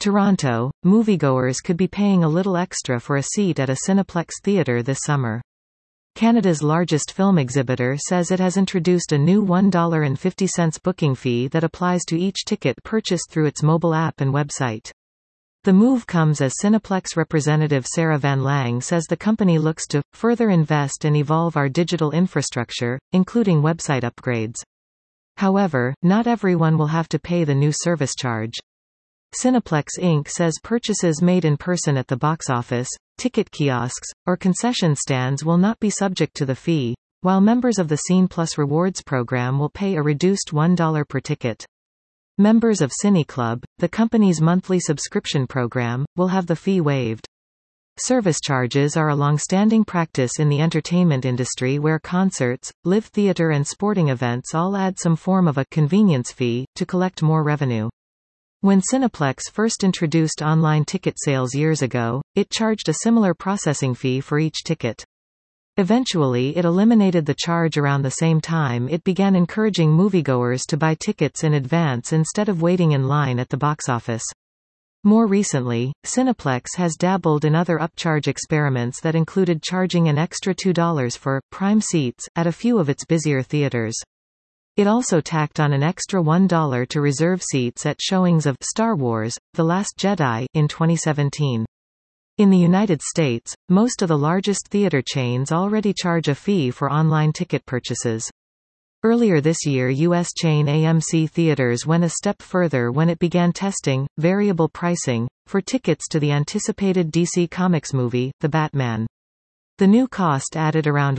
Toronto, moviegoers could be paying a little extra for a seat at a Cineplex theatre this summer. Canada's largest film exhibitor says it has introduced a new $1.50 booking fee that applies to each ticket purchased through its mobile app and website. The move comes as Cineplex representative Sarah Van Lang says the company looks to further invest and evolve our digital infrastructure, including website upgrades. However, not everyone will have to pay the new service charge. Cineplex Inc. says purchases made in person at the box office, ticket kiosks, or concession stands will not be subject to the fee, while members of the Scene Plus Rewards program will pay a reduced $1 per ticket. Members of CineClub, the company's monthly subscription program, will have the fee waived. Service charges are a long-standing practice in the entertainment industry where concerts, live theater and sporting events all add some form of a convenience fee to collect more revenue. When Cineplex first introduced online ticket sales years ago, it charged a similar processing fee for each ticket. Eventually it eliminated the charge around the same time it began encouraging moviegoers to buy tickets in advance instead of waiting in line at the box office. More recently, Cineplex has dabbled in other upcharge experiments that included charging an extra $2 for prime seats at a few of its busier theaters. It also tacked on an extra $1 to reserve seats at showings of Star Wars: The Last Jedi in 2017. In the United States, most of the largest theater chains already charge a fee for online ticket purchases. Earlier this year, U.S. chain AMC Theaters went a step further when it began testing variable pricing for tickets to the anticipated DC Comics movie, The Batman. The new cost added around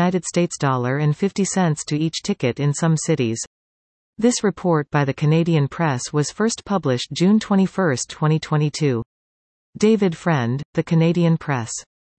$1.50 to each ticket in some cities. This report by the Canadian Press was first published June 21, 2022. David Friend, The Canadian Press.